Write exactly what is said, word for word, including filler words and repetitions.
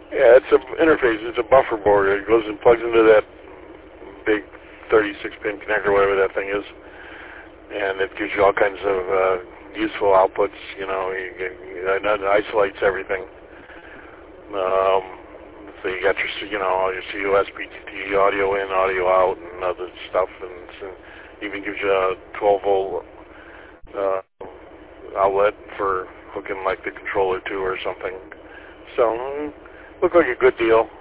Yeah, it's an interface. It's a buffer board. It goes and plugs into that big thirty-six pin connector, whatever that thing is, and it gives you all kinds of uh, useful outputs. You know, you, you, it isolates everything. Um, so you got your, you know, all your C U S B T T, audio in, audio out, and other stuff, and so even gives you a twelve volt uh, outlet for hooking like the controller to or something. So, mm, looked like a good deal.